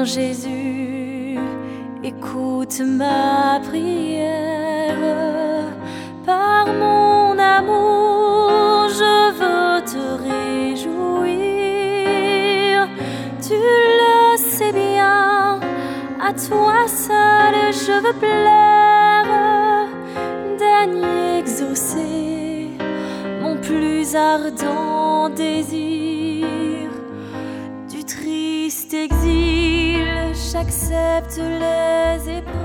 Jésus, écoute ma prière. Par mon amour, je veux te réjouir. Tu le sais bien, à toi seul je veux plaire. Daigne exaucer mon plus ardent désir. Du triste exil, j'accepte les épreuves.